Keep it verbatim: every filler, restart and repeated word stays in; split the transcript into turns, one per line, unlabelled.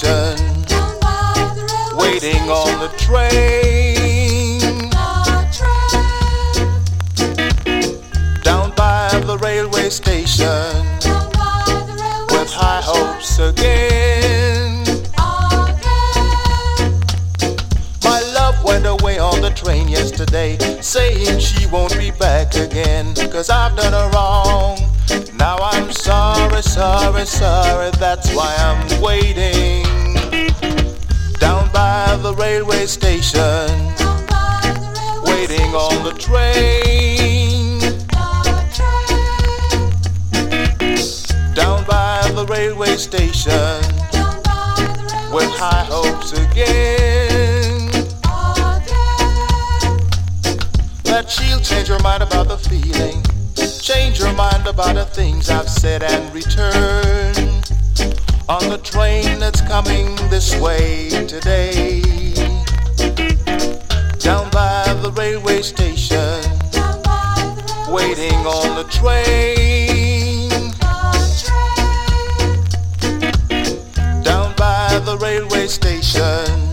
station, waiting on the train. Down by the railway station, with high hopes again. My love went away on the train yesterday, saying she won't be back again, 'cause I've done her wrong. Now I'm sorry, sorry, sorry, that's why I'm waiting. Down by the railway station, waiting on the train. Down by the railway station, with high hopes again. That she'll change her mind about the feeling, change her mind about the things I've said, and return on the train that's coming this way today. Down by the railway station, waiting on the train. Down by the railway station,